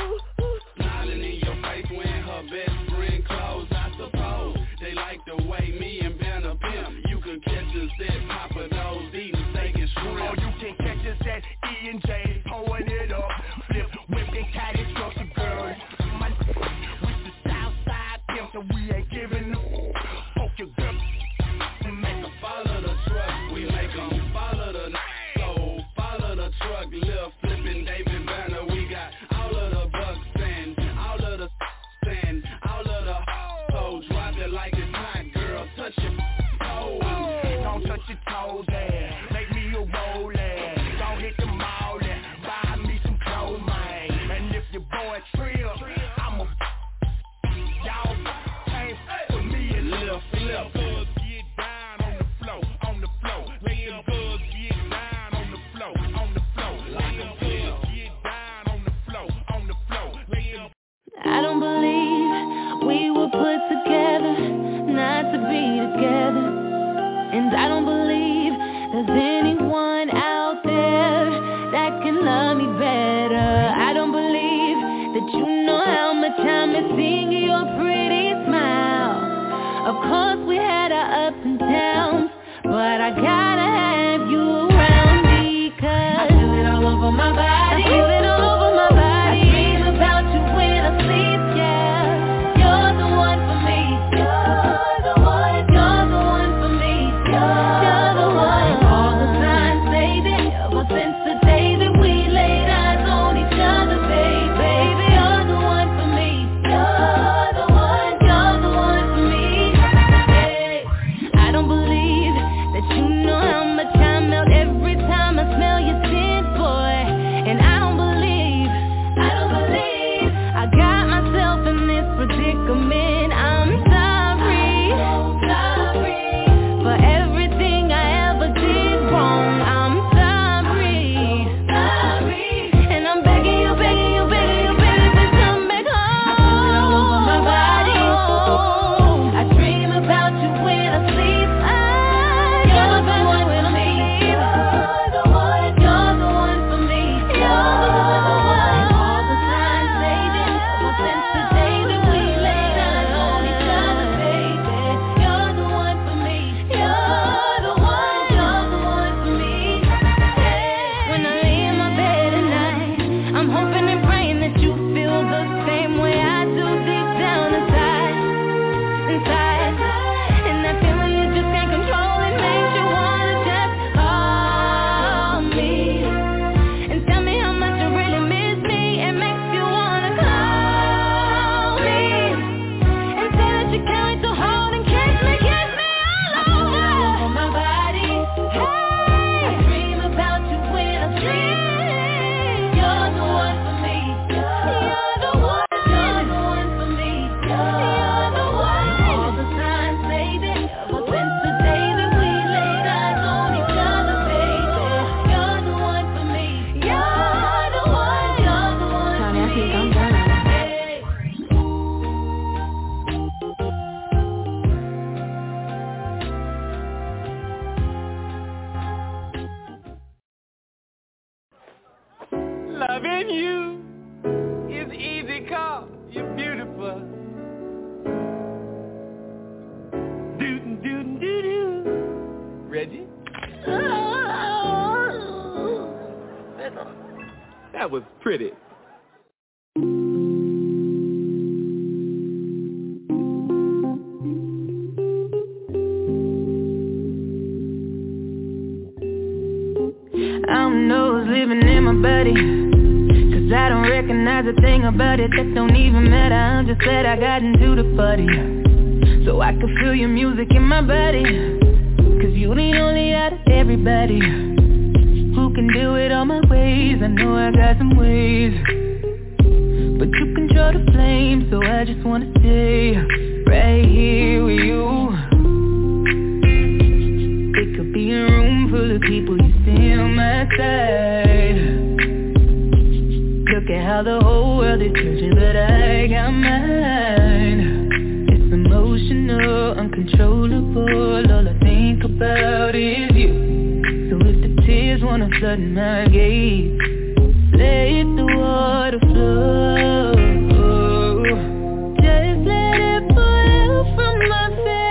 smiling in your face when her best friend close? I suppose they like the way me and Ben a pimp. You can catch us at Papa Do's eating steak and shrimp. Or you can catch us at E and J, pouring it up. Flip, whip, and caddy trucks and girls. My with the south side pimp, so we ain't giving up. Poke your girl and make her Follow the truck, we make 'em follow the soul. Follow the truck, Lil Flippin' David Banner. We got all of the bucks and all of the and all of the so drop it like it's hot, girl. Touch your toes. Don't touch your toes, man. Make me a roll, man. Don't hit the mall, man. Buy me some clothes, man. And if your boy trill, I'm a y'all ain't for me and Lil Flip. Get down on the floor, on the floor. Let them girls get down on the floor, on the floor. Like them girls get down on the floor, on the floor. Let them I don't believe we were put together not to be together. And I don't believe there's anyone out there that can love me better. I don't believe that you know how much I miss seeing your pretty smile. Of course we had our ups and downs, but I gotta have you around because I feel it all over my body. I feel it all over my body. I dream about you when I sleep, yeah. You're the one for me. You're the one. You're the one for me. You're the one. All the signs say that ever since the day that we laid eyes on each other, baby, baby, you're the one for me. You're the one. You're the one for me. Hey, I don't believe that you know how much I melt every time I smell your scent, boy. And I don't believe, I don't believe I got myself in this predicament. I'm sorry, sorry for everything I ever did wrong. I'm sorry, sorry, and I'm begging you, begging you, begging you, baby, please come back home. I feel it all over my body. I dream about you when I sleep. You're the one for me. You're the one. You're the one for me. You're the one. All the signs say that ever since the day that we laid eyes on each other, baby, you're the one for me. You're the one. You're the one for me. When I lay in my bed at night, I'm hoping and praying that you feel the same way I do deep down inside, inside. And that feeling you just can't control, it makes you wanna just call me and tell me how much you really miss me. It makes you wanna call me and say that you can't wait to hold and kiss me, kiss me all over my body. Hey, I dream about you when I sleep. You're the one for me. You're the one. You're the one for me. You're the one. All the signs say that ever since the day that we laid eyes on each other, baby, you're the one for me. You're the one. You're the one for me. I think I'm done. Loving you is easy cause you're beautiful. Doo doo doo doo. Reggie? That was pretty. I don't know who's living in my body, 'cause Cause I don't recognize a thing about it, that don't even matter. I'm just glad I got into the party, so I can feel your music in my body. Cause you the only out of everybody who can do it all my ways. I know I got some ways, but you control the flame, so I just wanna stay right here with you. It could be a room full of people, you stay on my side. Look at how the whole world is changing, but I got mine. It's emotional, uncontrollable, all I think about is you. So if the tears wanna flood my gaze, let the water flow. Just let it pour out from my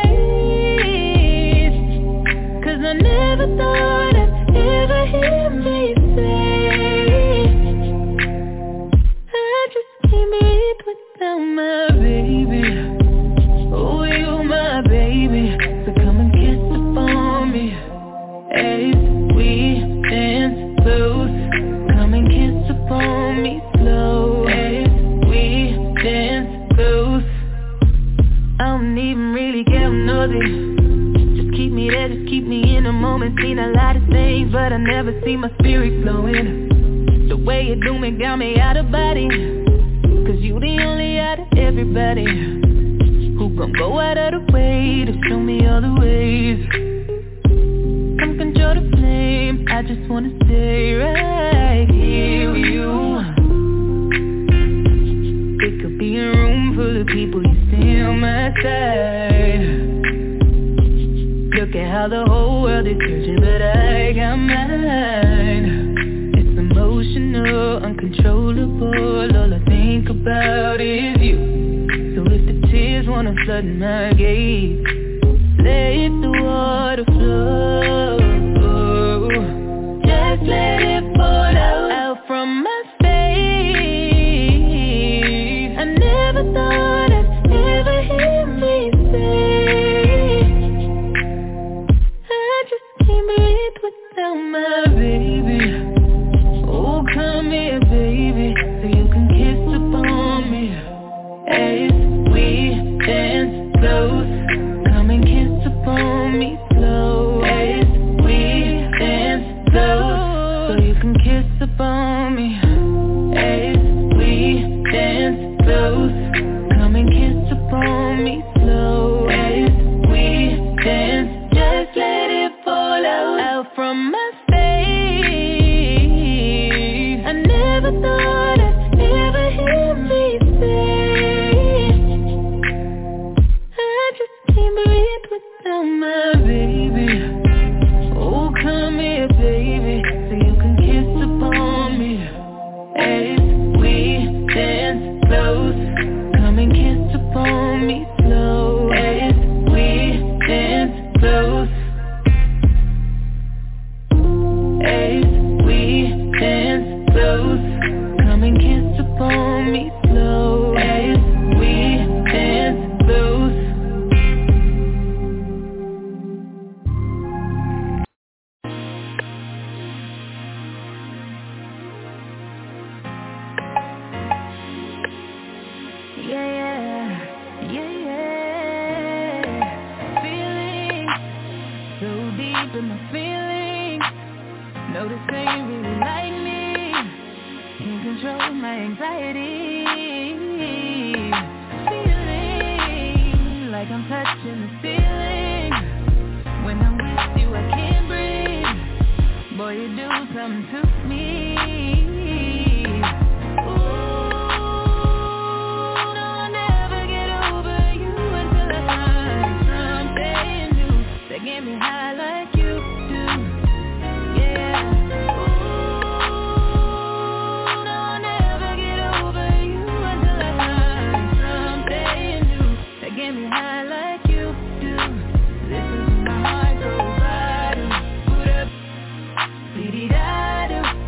face. Cause I never thought I'd ever hear me say I just can't breathe without my baby. Oh, you my baby. So come and kiss upon me as we dance close. Come and kiss upon me slow as we dance close. I don't even really care, I'm nosy. Just keep me there, just keep me in the moment. Seen a lot of things, but I never see my spirit flowing. The way you do me got me out of body. Cause you the only out of everybody who gon' go out of the way to show me all the ways. Come control the flame, I just wanna stay right here with you. It could be a room full of people, you stay on my side. Look at how the whole world is changing, but I got mine. It's emotional, uncontrollable, all I think about is you. So if the tears wanna flood my gaze, let the water flow. Just let it pour out, out from my face. I never thought I'd ever hear me say I just can't breathe without my baby. Oh, come here, baby, so you can kiss upon me as we dance close. Come and kiss upon me slow as we dance close. So you can kiss upon me as we dance close. Come and kiss upon me slow as we dance. Just let it fall out, out from my face. I never thought I'd ever hear me say I just can't breathe without my baby. Oh, come here, baby, so you can kiss upon me as we dance close. Come and kiss upon me slow as we dance close. As we dance close. Come and kiss upon me slow as we dance close. Yeah, yeah, yeah, yeah. Feeling so deep in my feelings. Know this ain't really like me. Can't control my anxiety. Feeling like I'm touching the ceiling. When I'm with you, I can't breathe. Boy, you do something to me. Get me high like you do, yeah. Ooh, no, I'll never get over you until I find something new that get me high like you do. Listen to my heart go bottom, put up, dee-dee-da-do.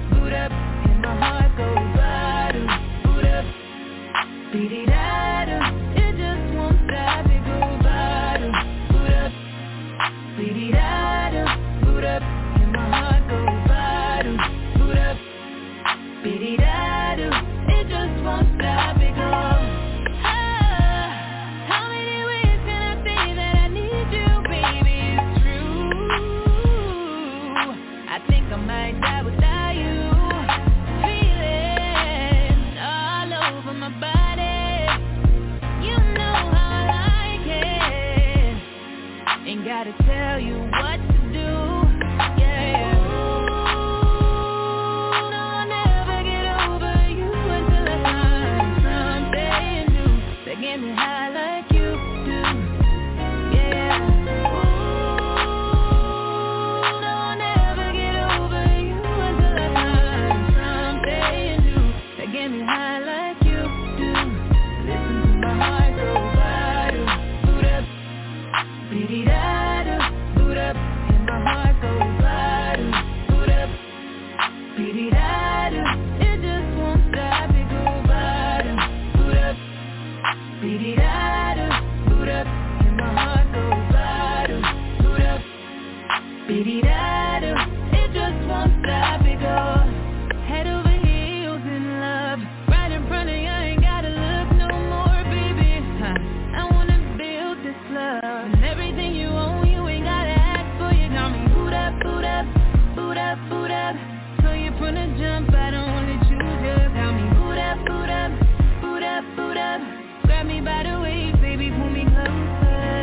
Beat-it-da-do, it just won't stop, it go bottom. Boot up, beat-it-da-do, boot up, and my heart go bottom. Boot up, beat-it-da-do, it just won't stop, it go. Head over heels in love, right in front of you, I ain't gotta look no more, baby. Huh. I wanna build this love, and everything you own, you ain't gotta ask for. You got me boot up, boot up, boot up, boot up. So you from the jump, I don't wanna choose you. Got me boot up, boot up, boot up, boot up. Grab me by the waist, baby, pull me closer.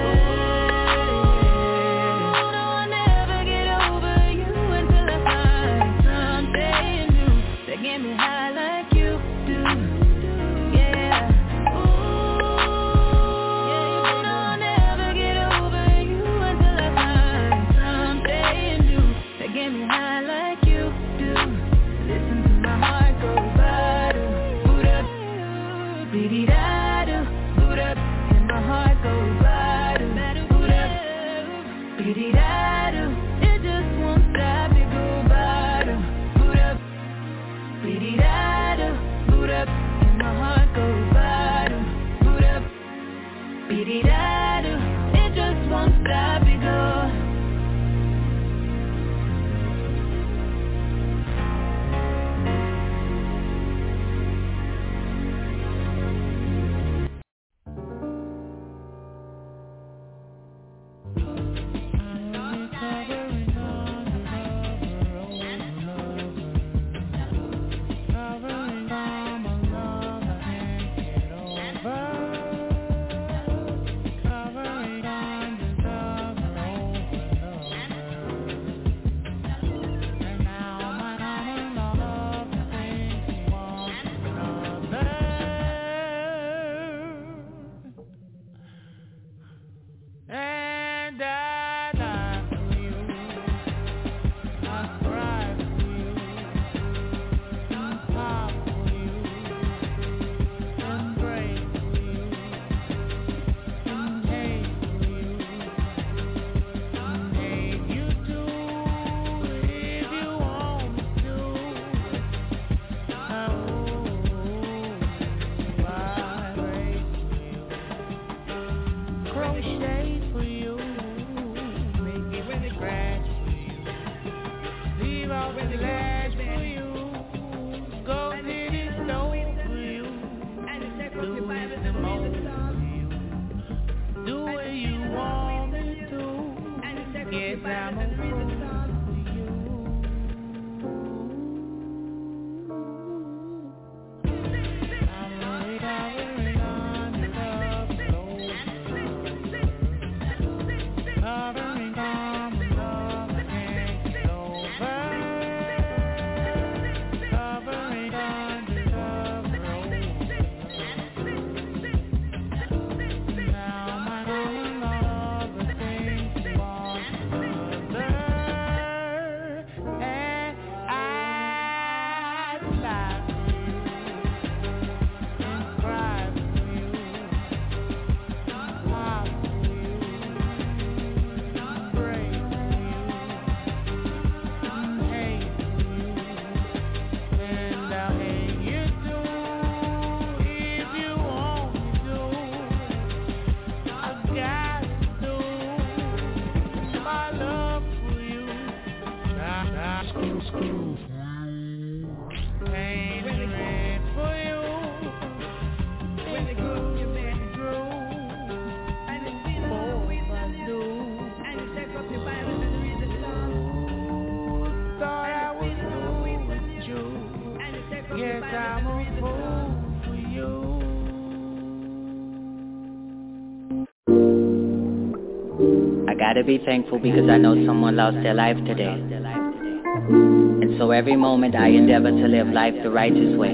Get me high like you do, yeah. Ooh, yeah, you know I'll never get over you until I find something new that get me high like you do. Listen to my heart go bottom, boot up, beat-it-da-do, boot up, and my heart go bottom, boot up, beat-it-da-do, it just won't stop, it go bottom, boot up. Beat-it-da-do, boot up, and my heart goes bottom. Boot up, beat-it-da-do, it just won't stop, it goes. Gotta be thankful because I know someone lost their life today. And so every moment I endeavor to live life the righteous way,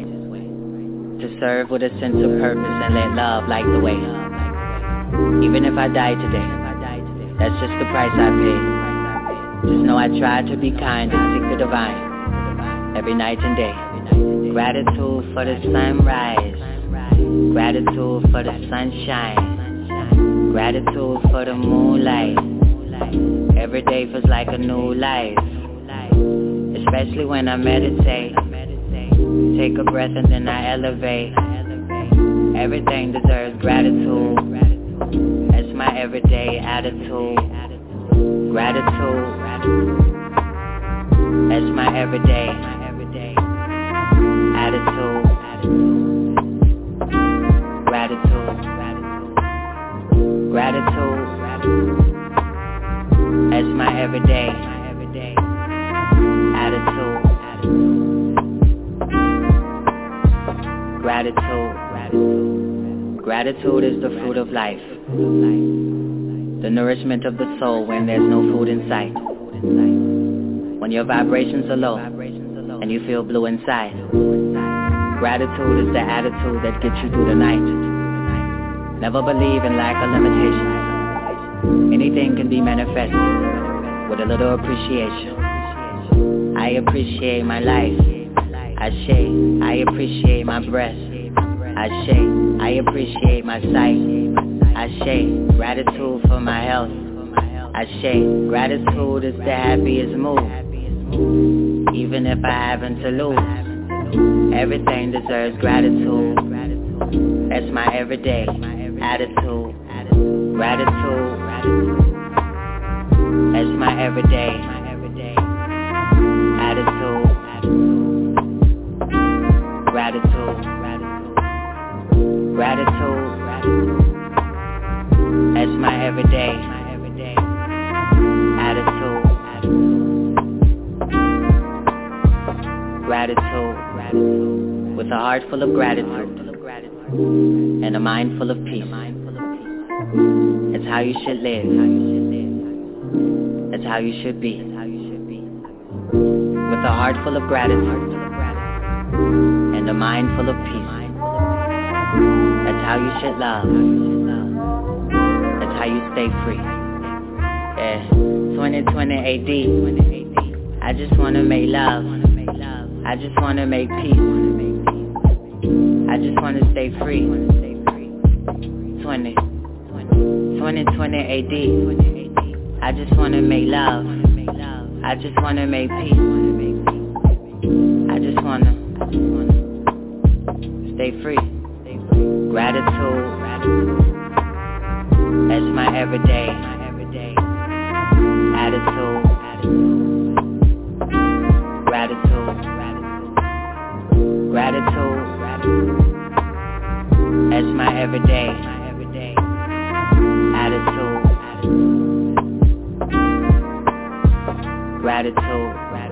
to serve with a sense of purpose and let love light the way. Even if I die today, that's just the price I pay. Just know I try to be kind and seek the divine every night and day. Gratitude for the sunrise, gratitude for the sunshine, gratitude for the moonlight. Every day feels like a new life. It's especially when I meditate. Take a breath and then I elevate. Everything deserves gratitude. It's my everyday attitude. Gratitude. It's my everyday attitude. Gratitude. Gratitude. It's my everyday attitude. Gratitude. Gratitude is the fruit of life. The nourishment of the soul when there's no food in sight. When your vibrations are low and you feel blue inside. Gratitude is the attitude that gets you through the night. Never believe in lack or limitation. Anything can be manifested with a little appreciation. I appreciate my life. Ashe, I appreciate my breath. Ashe, I appreciate my sight. Ashe, gratitude for my health. Ashe, gratitude is the happiest mood. Even if I happen to lose, everything deserves gratitude. That's my everyday attitude. Gratitude. That's my everyday attitude. Gratitude. Gratitude. That's my everyday attitude. Gratitude. With a heart full of gratitude and a mind full of peace. It's how you should live. It's how you should be. With a heart full of gratitude and a mind full of peace. That's how you should love. That's how you stay free. Yeah. twenty twenty A D. I just wanna make love. I just wanna make peace. I just wanna stay free. twenty twenty A D. I just wanna make love. I just wanna make peace. I just wanna stay free. Gratitude. That's my everyday attitude. Gratitude. Gratitude. That's my everyday attitude. Gratitude.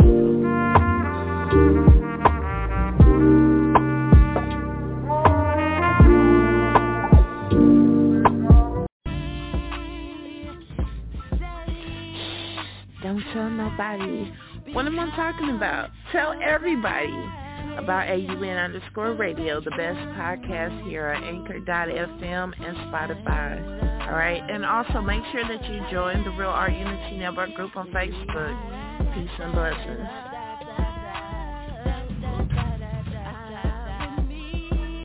Don't tell nobody. What am I talking about? Tell everybody about A U N underscore radio, the best podcast here at Anchor dot F M and Spotify. All right, and also make sure that you join the Real Art Unity Network group on Facebook. Peace and blessings.